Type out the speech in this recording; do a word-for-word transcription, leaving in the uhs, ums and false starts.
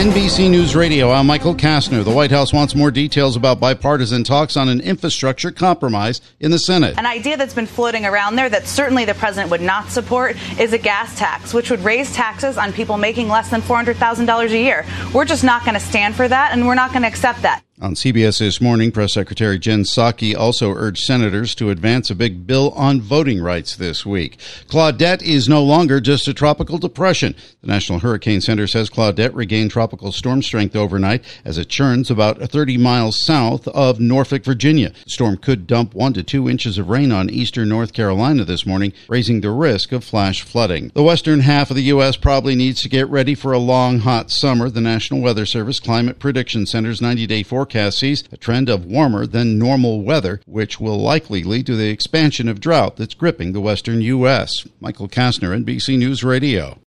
N B C News Radio, I'm Michael Kastner. The White House wants more details about bipartisan talks on an infrastructure compromise in the Senate. An idea that's been floating around there that certainly the president would not support is a gas tax, which would raise taxes on people making less than four hundred thousand dollars a year. We're just not going to stand for that, and we're not going to accept that. On C B S This Morning, Press Secretary Jen Psaki also urged senators to advance a big bill on voting rights this week. Claudette is no longer just a tropical depression. The National Hurricane Center says Claudette regained tropical storm strength overnight as it churns about thirty miles south of Norfolk, Virginia. The storm could dump one to two inches of rain on eastern North Carolina this morning, raising the risk of flash flooding. The western half of the U S probably needs to get ready for a long, hot summer. The National Weather Service Climate Prediction Center's ninety-day forecast sees a trend of warmer than normal weather, which will likely lead to the expansion of drought that's gripping the western U S. Michael Kastner, N B C News Radio.